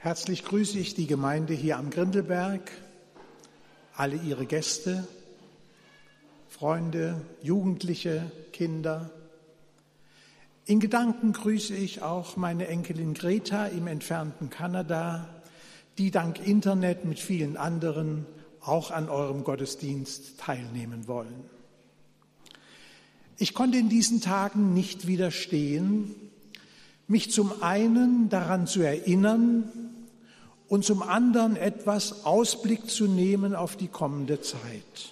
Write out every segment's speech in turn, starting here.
Herzlich grüße ich die Gemeinde hier am Grindelberg, alle ihre Gäste, Freunde, Jugendliche, Kinder. In Gedanken grüße ich auch meine Enkelin Greta im entfernten Kanada, die dank Internet mit vielen anderen auch an eurem Gottesdienst teilnehmen wollen. Ich konnte in diesen Tagen nicht widerstehen, mich zum einen daran zu erinnern und zum anderen etwas Ausblick zu nehmen auf die kommende Zeit.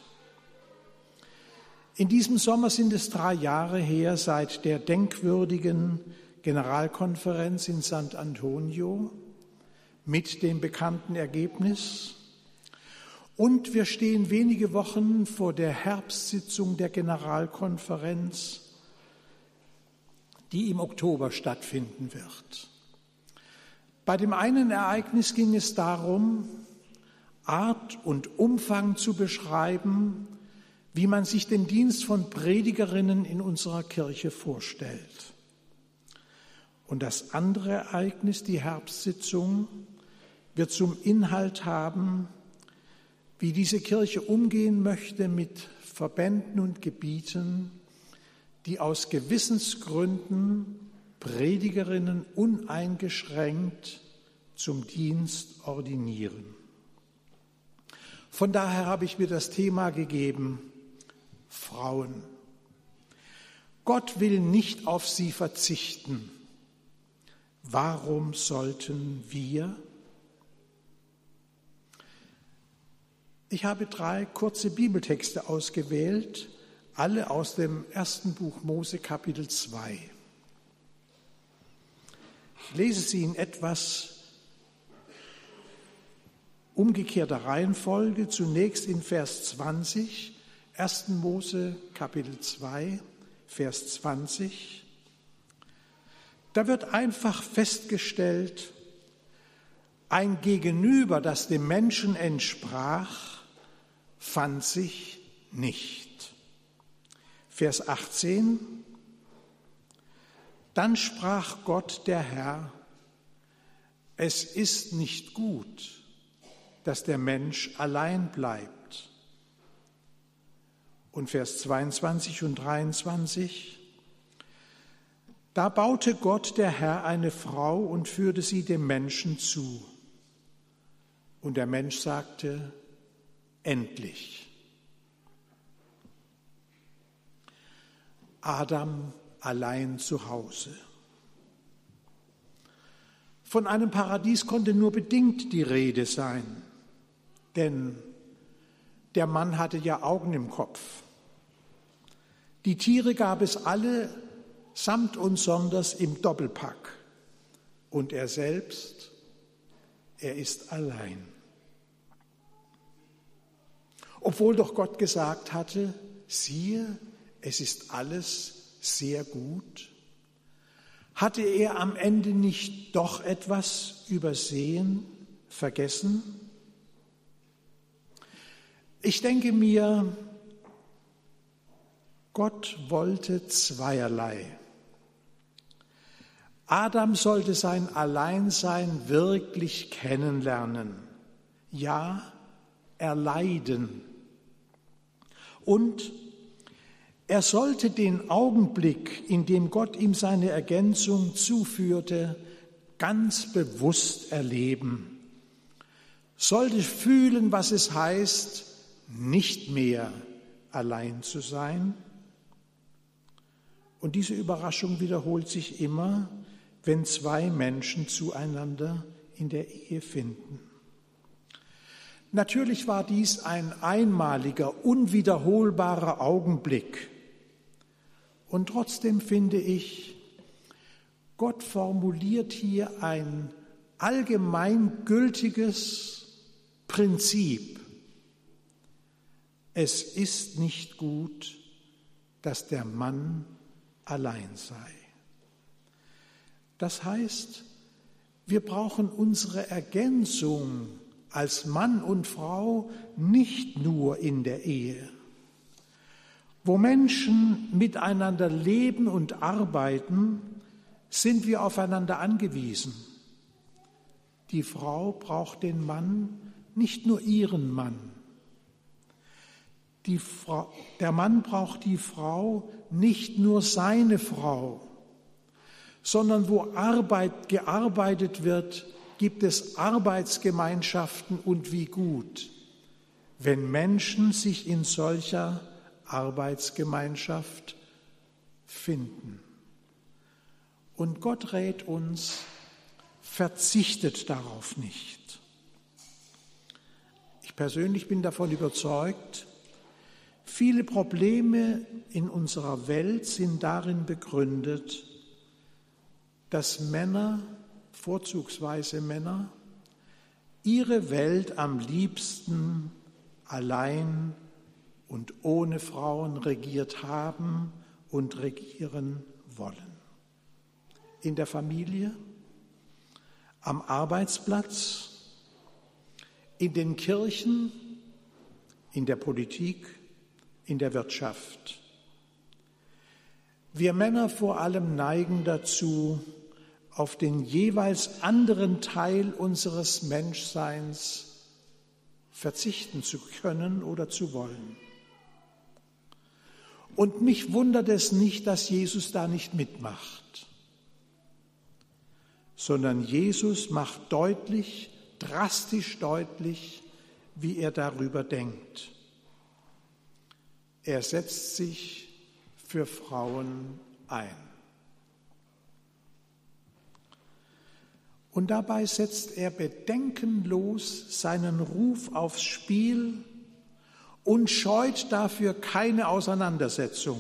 In diesem Sommer sind es 3 Jahre her seit der denkwürdigen Generalkonferenz in San Antonio mit dem bekannten Ergebnis. Und wir stehen wenige Wochen vor der Herbstsitzung der Generalkonferenz, die im Oktober stattfinden wird. Bei dem einen Ereignis ging es darum, Art und Umfang zu beschreiben, wie man sich den Dienst von Predigerinnen in unserer Kirche vorstellt. Und das andere Ereignis, die Herbstsitzung, wird zum Inhalt haben, wie diese Kirche umgehen möchte mit Verbänden und Gebieten, die aus Gewissensgründen Predigerinnen uneingeschränkt zum Dienst ordinieren. Von daher habe ich mir das Thema gegeben, Frauen. Gott will nicht auf sie verzichten. Warum sollten wir? Ich habe 3 kurze Bibeltexte ausgewählt, alle aus dem 1. Buch Mose, Kapitel 2. Ich lese sie in etwas umgekehrter Reihenfolge, zunächst in Vers 20, 1. Mose, Kapitel 2, Vers 20. Da wird einfach festgestellt, ein Gegenüber, das dem Menschen entsprach, fand sich nicht. Vers 18. Dann sprach Gott, der Herr, es ist nicht gut, dass der Mensch allein bleibt. Und Vers 22 und 23. Da baute Gott, der Herr, eine Frau und führte sie dem Menschen zu. Und der Mensch sagte, endlich. Adam allein zu Hause. Von einem Paradies konnte nur bedingt die Rede sein, denn der Mann hatte ja Augen im Kopf. Die Tiere gab es alle samt und sonders im Doppelpack. Und er selbst, er ist allein. Obwohl doch Gott gesagt hatte, siehe, es ist alles sehr gut, hatte er am Ende nicht doch etwas übersehen, vergessen? Ich denke mir, Gott wollte zweierlei. Adam sollte sein Alleinsein wirklich kennenlernen, ja, erleiden. Und er sollte den Augenblick, in dem Gott ihm seine Ergänzung zuführte, ganz bewusst erleben, sollte fühlen, was es heißt, nicht mehr allein zu sein. Und diese Überraschung wiederholt sich immer, wenn 2 Menschen zueinander in der Ehe finden. Natürlich war dies ein einmaliger, unwiederholbarer Augenblick. Und trotzdem finde ich, Gott formuliert hier ein allgemeingültiges Prinzip. Es ist nicht gut, dass der Mann allein sei. Das heißt, wir brauchen unsere Ergänzung als Mann und Frau nicht nur in der Ehe. Wo Menschen miteinander leben und arbeiten, sind wir aufeinander angewiesen. die Frau braucht den Mann, nicht nur ihren Mann. Der Mann braucht die Frau, nicht nur seine Frau, sondern wo gearbeitet wird, gibt es Arbeitsgemeinschaften und wie gut, wenn Menschen sich in solcher Arbeitsgemeinschaft finden. Und Gott rät uns, verzichtet darauf nicht. Ich persönlich bin davon überzeugt, viele Probleme in unserer Welt sind darin begründet, dass Männer, vorzugsweise Männer, ihre Welt am liebsten allein und ohne Frauen regiert haben und regieren wollen. In der Familie, am Arbeitsplatz, in den Kirchen, in der Politik, in der Wirtschaft. Wir Männer vor allem neigen dazu, auf den jeweils anderen Teil unseres Menschseins verzichten zu können oder zu wollen. Und mich wundert es nicht, dass Jesus da nicht mitmacht, sondern Jesus macht deutlich, drastisch deutlich, wie er darüber denkt. Er setzt sich für Frauen ein. Und dabei setzt er bedenkenlos seinen Ruf aufs Spiel und scheut dafür keine Auseinandersetzung.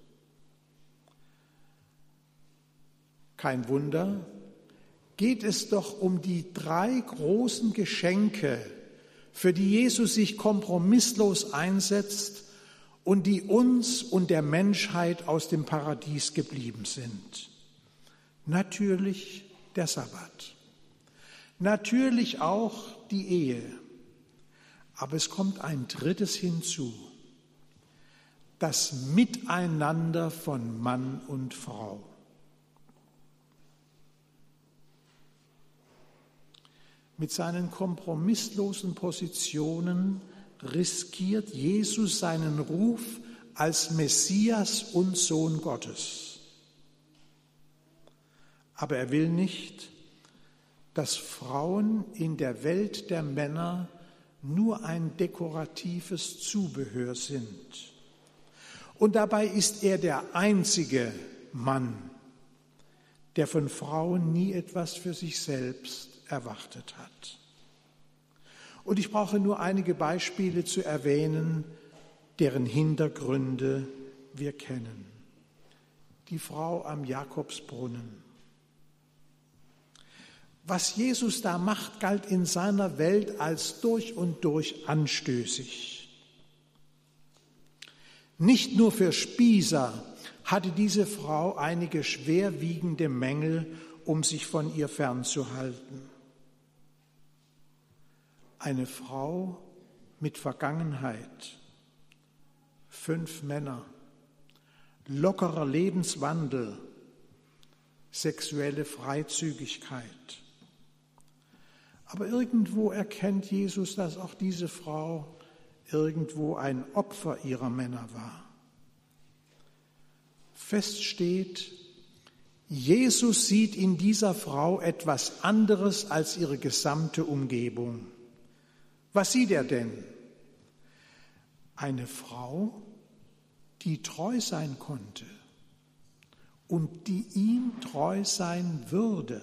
Kein Wunder, geht es doch um die 3 großen Geschenke, für die Jesus sich kompromisslos einsetzt und die uns und der Menschheit aus dem Paradies geblieben sind. Natürlich der Sabbat. Natürlich auch die Ehe. Aber es kommt ein 3. hinzu. Das Miteinander von Mann und Frau. Mit seinen kompromisslosen Positionen riskiert Jesus seinen Ruf als Messias und Sohn Gottes. Aber er will nicht, dass Frauen in der Welt der Männer nur ein dekoratives Zubehör sind. Und dabei ist er der einzige Mann, der von Frauen nie etwas für sich selbst erwartet hat. Und ich brauche nur einige Beispiele zu erwähnen, deren Hintergründe wir kennen. Die Frau am Jakobsbrunnen. Was Jesus da macht, galt in seiner Welt als durch und durch anstößig. Nicht nur für Spießer hatte diese Frau einige schwerwiegende Mängel, um sich von ihr fernzuhalten. Eine Frau mit Vergangenheit, 5 Männer, lockerer Lebenswandel, sexuelle Freizügigkeit. Aber irgendwo erkennt Jesus, dass auch diese Frau irgendwo ein Opfer ihrer Männer war. Fest steht, Jesus sieht in dieser Frau etwas anderes als ihre gesamte Umgebung. Was sieht er denn? Eine Frau, die treu sein konnte und die ihm treu sein würde.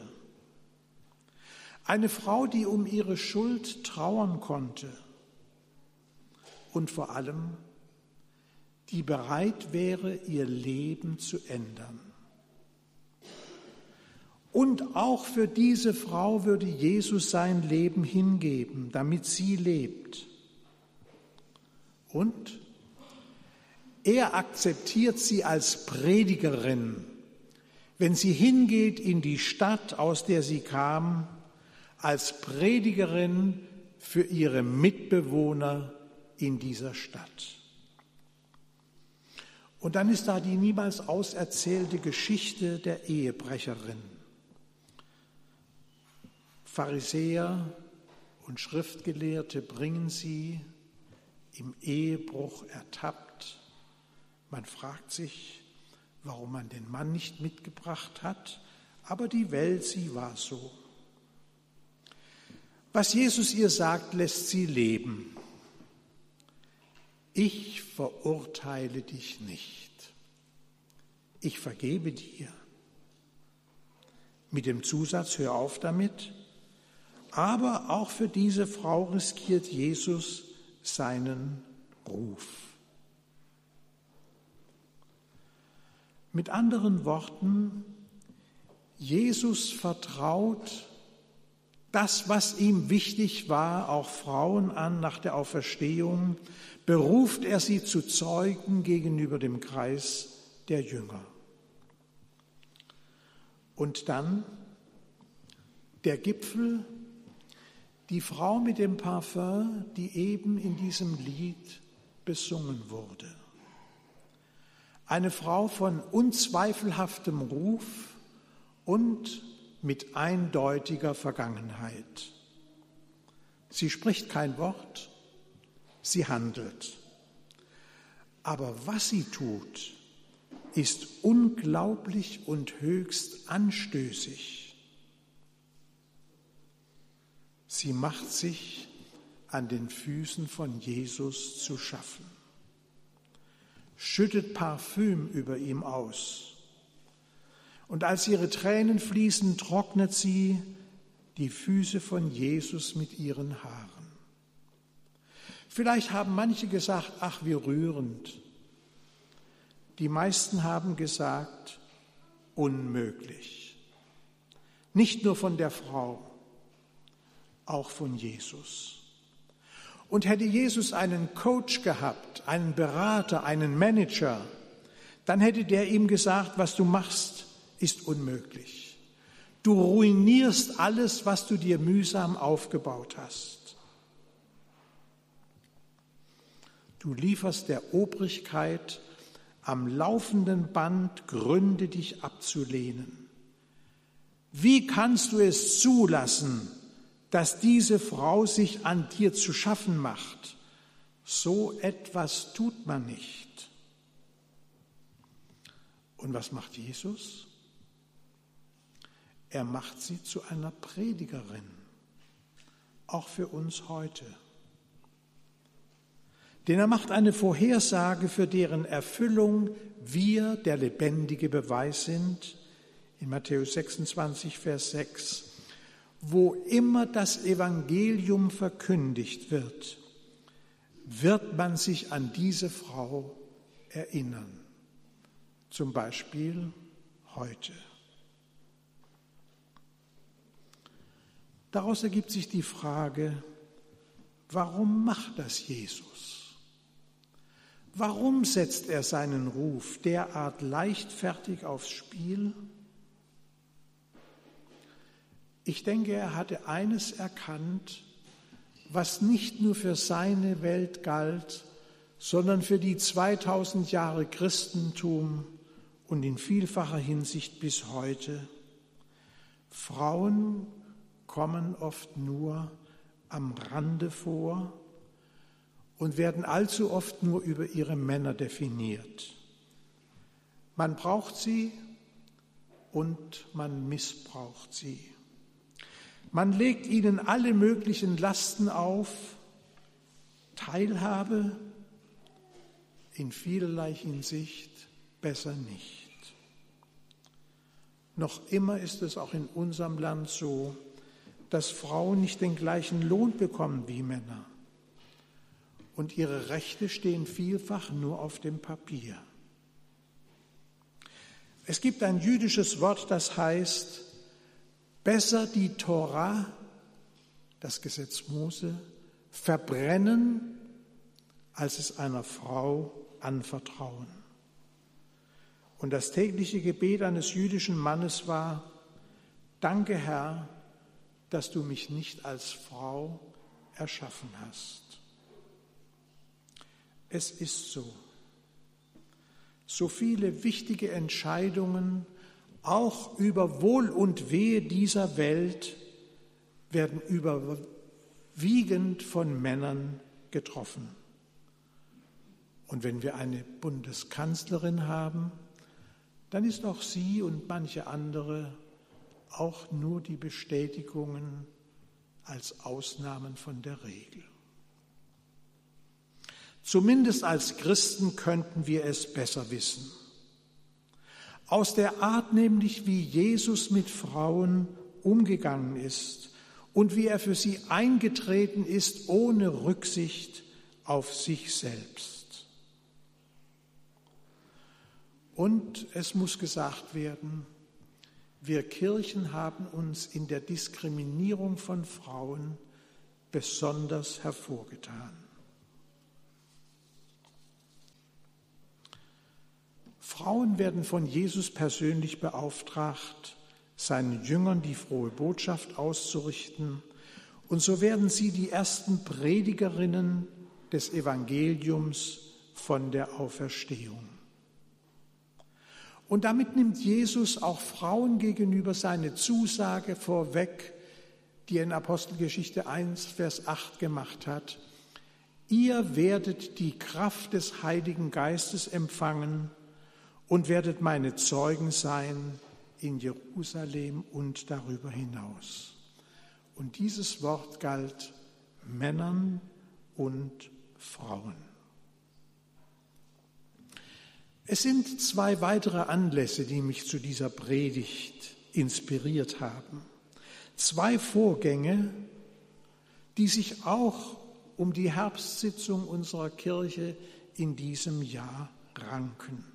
Eine Frau, die um ihre Schuld trauern konnte und vor allem, die bereit wäre, ihr Leben zu ändern. Und auch für diese Frau würde Jesus sein Leben hingeben, damit sie lebt. Und er akzeptiert sie als Predigerin, wenn sie hingeht in die Stadt, aus der sie kam, als Predigerin für ihre Mitbewohner in dieser Stadt. Und dann ist da die niemals auserzählte Geschichte der Ehebrecherin. Pharisäer und Schriftgelehrte bringen sie im Ehebruch ertappt. Man fragt sich, warum man den Mann nicht mitgebracht hat, aber die Welt, sie war so. Was Jesus ihr sagt, lässt sie leben. Ich verurteile dich nicht. Ich vergebe dir. Mit dem Zusatz, hör auf damit. Aber auch für diese Frau riskiert Jesus seinen Ruf. Mit anderen Worten, Jesus vertraut das, was ihm wichtig war, auch Frauen an nach der Auferstehung, beruft er sie zu Zeugen gegenüber dem Kreis der Jünger. Und dann der Gipfel, die Frau mit dem Parfüm, die eben in diesem Lied besungen wurde. Eine Frau von unzweifelhaftem Ruf und mit eindeutiger Vergangenheit. Sie spricht kein Wort, sie handelt. Aber was sie tut, ist unglaublich und höchst anstößig. Sie macht sich an den Füßen von Jesus zu schaffen, schüttet Parfüm über ihm aus. Und als ihre Tränen fließen, trocknet sie die Füße von Jesus mit ihren Haaren. Vielleicht haben manche gesagt, ach, wie rührend. Die meisten haben gesagt, unmöglich. Nicht nur von der Frau, auch von Jesus. Und hätte Jesus einen Coach gehabt, einen Berater, einen Manager, dann hätte der ihm gesagt, was du machst, ist unmöglich. Du ruinierst alles, was du dir mühsam aufgebaut hast. Du lieferst der Obrigkeit am laufenden Band Gründe, dich abzulehnen. Wie kannst du es zulassen, dass diese Frau sich an dir zu schaffen macht? So etwas tut man nicht. Und was macht Jesus? Er macht sie zu einer Predigerin, auch für uns heute. Denn er macht eine Vorhersage, für deren Erfüllung wir der lebendige Beweis sind, in Matthäus 26, Vers 6. Wo immer das Evangelium verkündigt wird, wird man sich an diese Frau erinnern. Zum Beispiel heute. Daraus ergibt sich die Frage, warum macht das Jesus? Warum setzt er seinen Ruf derart leichtfertig aufs Spiel? Ich denke, er hatte eines erkannt, was nicht nur für seine Welt galt, sondern für die 2000 Jahre Christentum und in vielfacher Hinsicht bis heute. Frauen kommen oft nur am Rande vor und werden allzu oft nur über ihre Männer definiert. Man braucht sie und man missbraucht sie. Man legt ihnen alle möglichen Lasten auf, Teilhabe in vielerlei Hinsicht besser nicht. Noch immer ist es auch in unserem Land so, dass Frauen nicht den gleichen Lohn bekommen wie Männer. Und ihre Rechte stehen vielfach nur auf dem Papier. Es gibt ein jüdisches Wort, das heißt, besser die Tora, das Gesetz Mose, verbrennen, als es einer Frau anvertrauen. Und das tägliche Gebet eines jüdischen Mannes war, danke Herr, dass du mich nicht als Frau erschaffen hast. Es ist so. So viele wichtige Entscheidungen, auch über Wohl und Wehe dieser Welt, werden überwiegend von Männern getroffen. Und wenn wir eine Bundeskanzlerin haben, dann ist auch sie und manche andere auch nur die Bestätigungen als Ausnahmen von der Regel. Zumindest als Christen könnten wir es besser wissen. Aus der Art nämlich, wie Jesus mit Frauen umgegangen ist und wie er für sie eingetreten ist, ohne Rücksicht auf sich selbst. Und es muss gesagt werden, wir Kirchen haben uns in der Diskriminierung von Frauen besonders hervorgetan. Frauen werden von Jesus persönlich beauftragt, seinen Jüngern die frohe Botschaft auszurichten, und so werden sie die ersten Predigerinnen des Evangeliums von der Auferstehung. Und damit nimmt Jesus auch Frauen gegenüber seine Zusage vorweg, die er in Apostelgeschichte 1, Vers 8 gemacht hat. Ihr werdet die Kraft des Heiligen Geistes empfangen und werdet meine Zeugen sein in Jerusalem und darüber hinaus. Und dieses Wort galt Männern und Frauen. Es sind zwei weitere Anlässe, die mich zu dieser Predigt inspiriert haben. Zwei Vorgänge, die sich auch um die Herbstsitzung unserer Kirche in diesem Jahr ranken.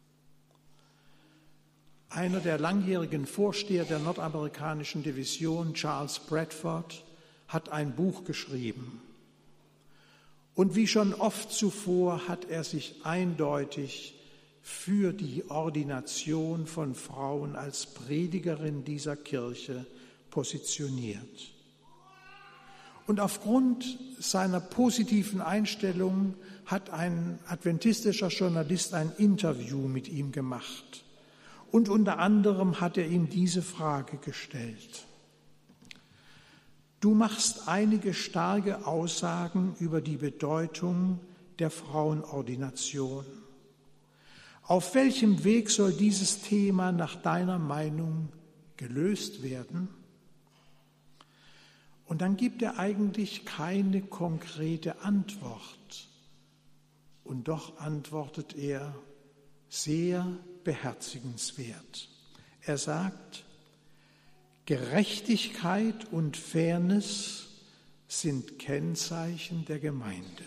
Einer der langjährigen Vorsteher der nordamerikanischen Division, Charles Bradford, hat ein Buch geschrieben. Und wie schon oft zuvor hat er sich eindeutig für die Ordination von Frauen als Predigerin dieser Kirche positioniert. Und aufgrund seiner positiven Einstellung hat ein adventistischer Journalist ein Interview mit ihm gemacht. Und unter anderem hat er ihm diese Frage gestellt. Du machst einige starke Aussagen über die Bedeutung der Frauenordination. Auf welchem Weg soll dieses Thema nach deiner Meinung gelöst werden? Und dann gibt er eigentlich keine konkrete Antwort. Und doch antwortet er sehr beherzigenswert. Er sagt, Gerechtigkeit und Fairness sind Kennzeichen der Gemeinde.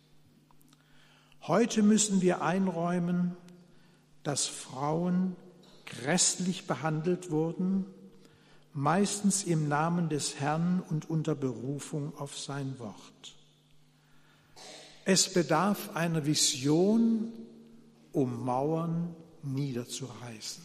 Heute müssen wir einräumen, dass Frauen grässlich behandelt wurden, meistens im Namen des Herrn und unter Berufung auf sein Wort. Es bedarf einer Vision, um Mauern niederzureißen.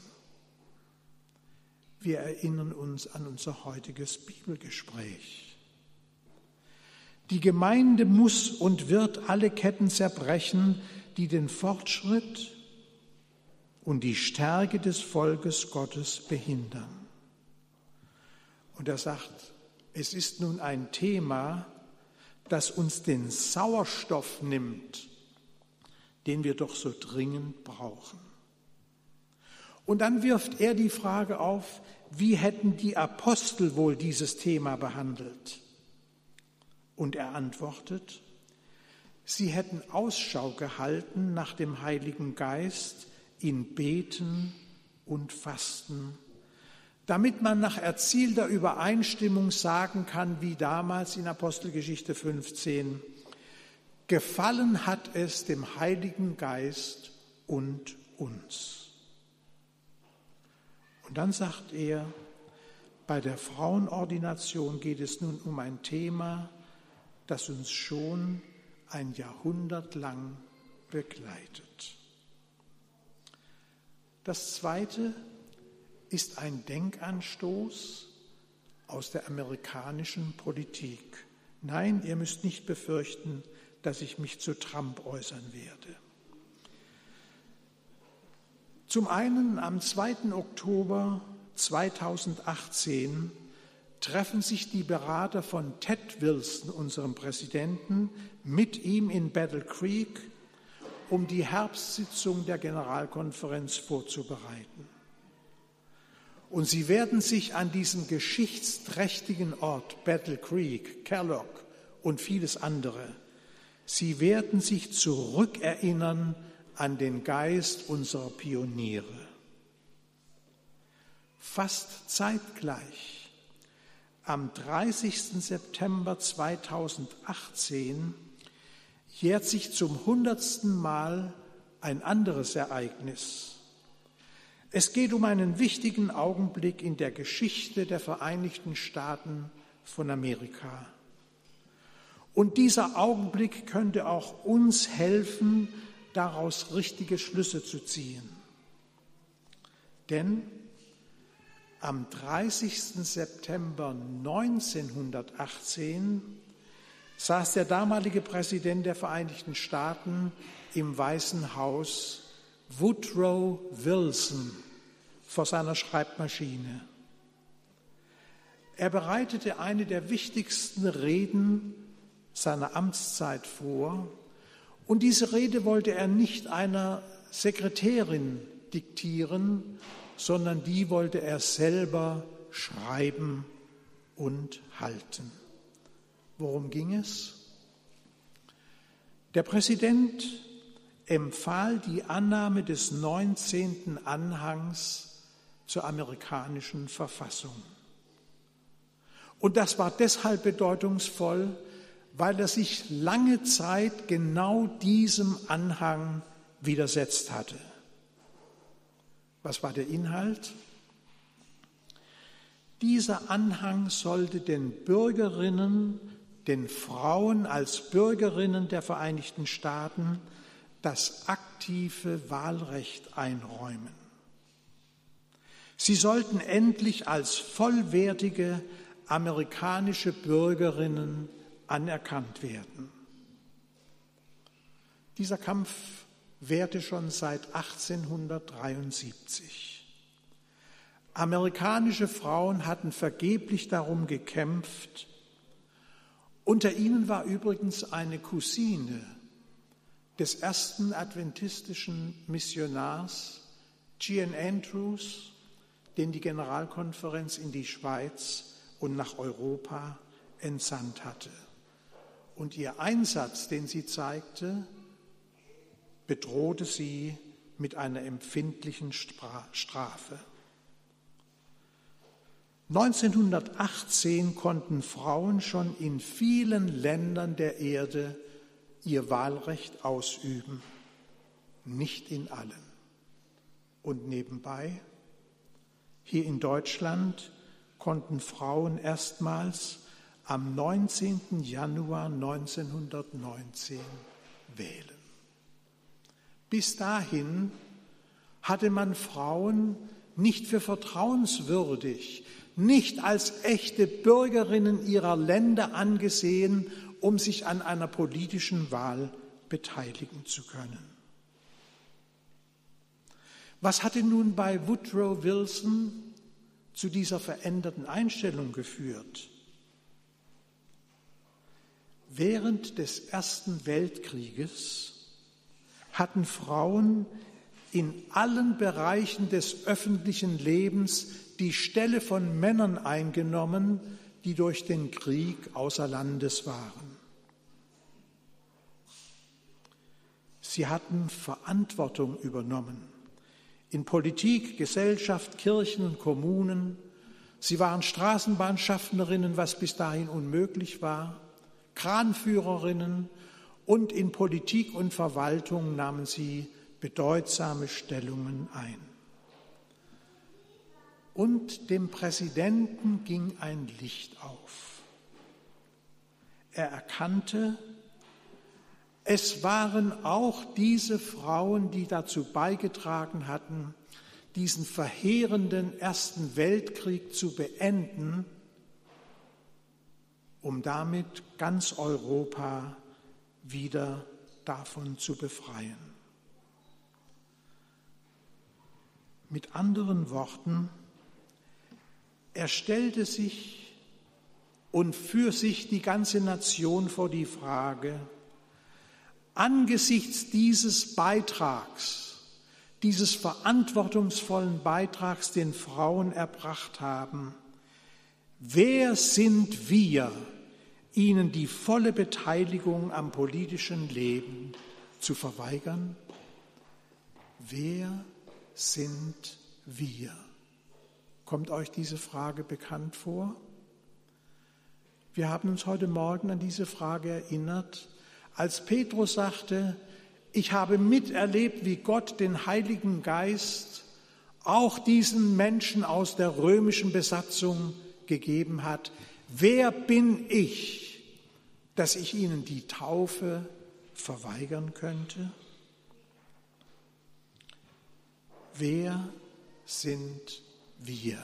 Wir erinnern uns an unser heutiges Bibelgespräch. Die Gemeinde muss und wird alle Ketten zerbrechen, die den Fortschritt und die Stärke des Volkes Gottes behindern. Und er sagt, es ist nun ein Thema, das uns den Sauerstoff nimmt, den wir doch so dringend brauchen. Und dann wirft er die Frage auf, wie hätten die Apostel wohl dieses Thema behandelt? Und er antwortet, sie hätten Ausschau gehalten nach dem Heiligen Geist in Beten und Fasten, damit man nach erzielter Übereinstimmung sagen kann, wie damals in Apostelgeschichte 15, gefallen hat es dem Heiligen Geist und uns. Und dann sagt er, bei der Frauenordination geht es nun um ein Thema, das uns schon ein Jahrhundert lang begleitet. Das Zweite ist ein Denkanstoß aus der amerikanischen Politik. Nein, ihr müsst nicht befürchten, dass ich mich zu Trump äußern werde. Zum einen am 2. Oktober 2018 treffen sich die Berater von Ted Wilson, unserem Präsidenten, mit ihm in Battle Creek, um die Herbstsitzung der Generalkonferenz vorzubereiten. Und sie werden sich an diesem geschichtsträchtigen Ort, Battle Creek, Kellogg und vieles andere, sie werden sich zurückerinnern an den Geist unserer Pioniere. Fast zeitgleich, am 30. September 2018, jährt sich zum 100. Mal ein anderes Ereignis. Es geht um einen wichtigen Augenblick in der Geschichte der Vereinigten Staaten von Amerika. Und dieser Augenblick könnte auch uns helfen, daraus richtige Schlüsse zu ziehen. Denn am 30. September 1918 saß der damalige Präsident der Vereinigten Staaten im Weißen Haus, Woodrow Wilson, vor seiner Schreibmaschine. Er bereitete eine der wichtigsten Reden seiner Amtszeit vor, und diese Rede wollte er nicht einer Sekretärin diktieren, sondern die wollte er selber schreiben und halten. Worum ging es? Der Präsident empfahl die Annahme des 19. Anhangs zur amerikanischen Verfassung. Und das war deshalb bedeutungsvoll, weil er sich lange Zeit genau diesem Anhang widersetzt hatte. Was war der Inhalt? Dieser Anhang sollte den Bürgerinnen, den Frauen als Bürgerinnen der Vereinigten Staaten das aktive Wahlrecht einräumen. Sie sollten endlich als vollwertige amerikanische Bürgerinnen anerkannt werden. Dieser Kampf währte schon seit 1873. Amerikanische Frauen hatten vergeblich darum gekämpft. Unter ihnen war übrigens eine Cousine des ersten adventistischen Missionars, Jean Andrews, den die Generalkonferenz in die Schweiz und nach Europa entsandt hatte. Und ihr Einsatz, den sie zeigte, bedrohte sie mit einer empfindlichen Strafe. 1918 konnten Frauen schon in vielen Ländern der Erde ihr Wahlrecht ausüben, nicht in allen. Und nebenbei, hier in Deutschland konnten Frauen erstmals am 19. Januar 1919 wählen. Bis dahin hatte man Frauen nicht für vertrauenswürdig, nicht als echte Bürgerinnen ihrer Länder angesehen, um sich an einer politischen Wahl beteiligen zu können. Was hatte nun bei Woodrow Wilson zu dieser veränderten Einstellung geführt? Während des Ersten Weltkrieges hatten Frauen in allen Bereichen des öffentlichen Lebens die Stelle von Männern eingenommen, die durch den Krieg außer Landes waren. Sie hatten Verantwortung übernommen in Politik, Gesellschaft, Kirchen und Kommunen. Sie waren Straßenbahnschaffnerinnen, was bis dahin unmöglich war, Kranführerinnen, und in Politik und Verwaltung nahmen sie bedeutsame Stellungen ein. Und dem Präsidenten ging ein Licht auf. Er erkannte, es waren auch diese Frauen, die dazu beigetragen hatten, diesen verheerenden Ersten Weltkrieg zu beenden, um damit ganz Europa wieder davon zu befreien. Mit anderen Worten, er stellte sich und für sich die ganze Nation vor die Frage, angesichts dieses Beitrags, dieses verantwortungsvollen Beitrags, den Frauen erbracht haben, wer sind wir, ihnen die volle Beteiligung am politischen Leben zu verweigern? Wer sind wir? Kommt euch diese Frage bekannt vor? Wir haben uns heute Morgen an diese Frage erinnert, als Petrus sagte, ich habe miterlebt, wie Gott den Heiligen Geist auch diesen Menschen aus der römischen Besatzung gegeben hat. Wer bin ich, dass ich ihnen die Taufe verweigern könnte? Wer sind wir?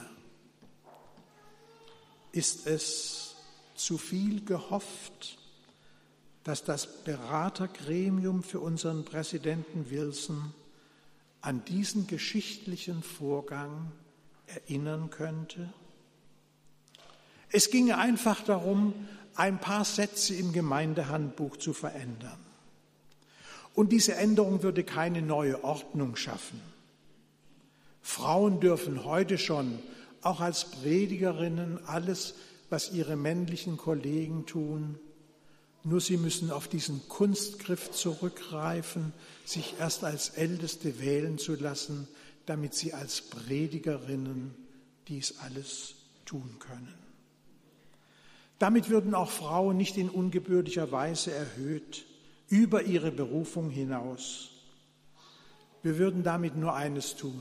Ist es zu viel gehofft, dass das Beratergremium für unseren Präsidenten Wilson an diesen geschichtlichen Vorgang erinnern könnte? Es ginge einfach darum, ein paar Sätze im Gemeindehandbuch zu verändern. Und diese Änderung würde keine neue Ordnung schaffen. Frauen dürfen heute schon, auch als Predigerinnen, alles, was ihre männlichen Kollegen tun. Nur sie müssen auf diesen Kunstgriff zurückgreifen, sich erst als Älteste wählen zu lassen, damit sie als Predigerinnen dies alles tun können. Damit würden auch Frauen nicht in ungebührlicher Weise erhöht, über ihre Berufung hinaus. Wir würden damit nur eines tun.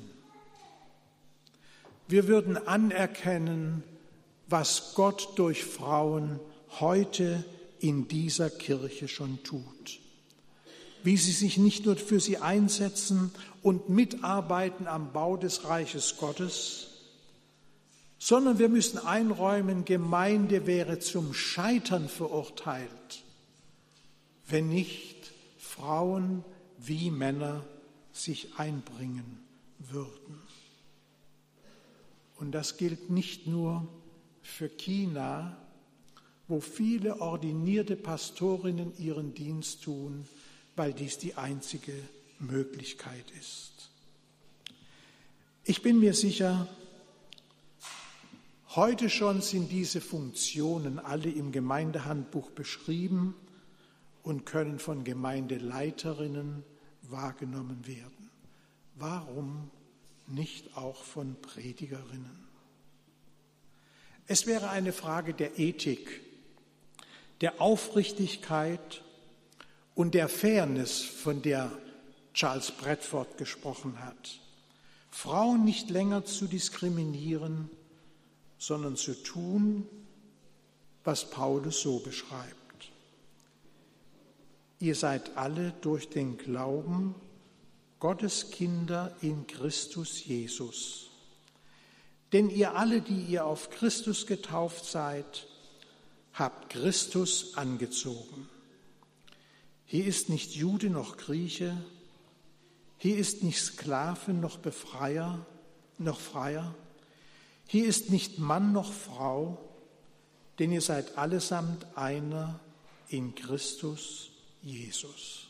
Wir würden anerkennen, was Gott durch Frauen heute in dieser Kirche schon tut. Wie sie sich nicht nur für sie einsetzen und mitarbeiten am Bau des Reiches Gottes, sondern wir müssen einräumen, Gemeinde wäre zum Scheitern verurteilt, wenn nicht Frauen wie Männer sich einbringen würden. Und das gilt nicht nur für China, wo viele ordinierte Pastorinnen ihren Dienst tun, weil dies die einzige Möglichkeit ist. Ich bin mir sicher, heute schon sind diese Funktionen alle im Gemeindehandbuch beschrieben und können von Gemeindeleiterinnen wahrgenommen werden. Warum nicht auch von Predigerinnen? Es wäre eine Frage der Ethik, der Aufrichtigkeit und der Fairness, von der Charles Bradford gesprochen hat. Frauen nicht länger zu diskriminieren, sondern zu tun, was Paulus so beschreibt. Ihr seid alle durch den Glauben Gottes Kinder in Christus Jesus. Denn ihr alle, die ihr auf Christus getauft seid, habt Christus angezogen. Hier ist nicht Jude noch Grieche, hier ist nicht Sklave noch Befreier, noch Freier, hier ist nicht Mann noch Frau, denn ihr seid allesamt einer in Christus Jesus.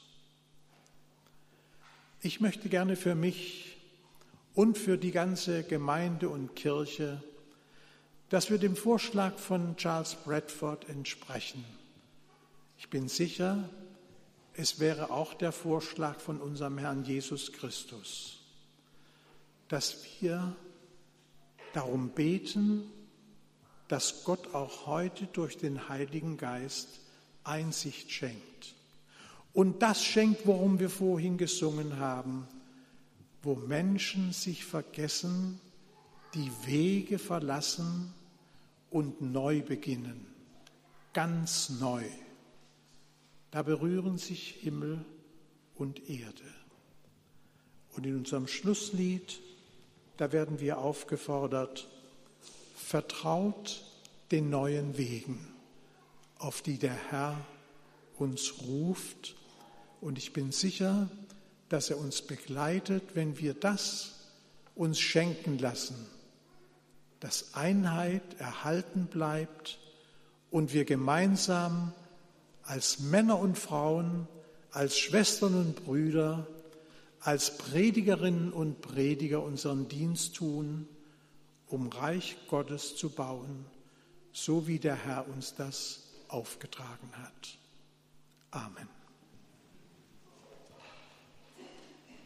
Ich möchte gerne für mich und für die ganze Gemeinde und Kirche, dass wir dem Vorschlag von Charles Bradford entsprechen. Ich bin sicher, es wäre auch der Vorschlag von unserem Herrn Jesus Christus, dass wir darum beten, dass Gott auch heute durch den Heiligen Geist Einsicht schenkt. Und das schenkt, worum wir vorhin gesungen haben, wo Menschen sich vergessen, die Wege verlassen und neu beginnen, ganz neu. Da berühren sich Himmel und Erde. Und in unserem Schlusslied, da werden wir aufgefordert, vertraut den neuen Wegen, auf die der Herr uns ruft. Und ich bin sicher, dass er uns begleitet, wenn wir das uns schenken lassen, dass Einheit erhalten bleibt und wir gemeinsam als Männer und Frauen, als Schwestern und Brüder, als Predigerinnen und Prediger unseren Dienst tun, um Reich Gottes zu bauen, so wie der Herr uns das aufgetragen hat. Amen.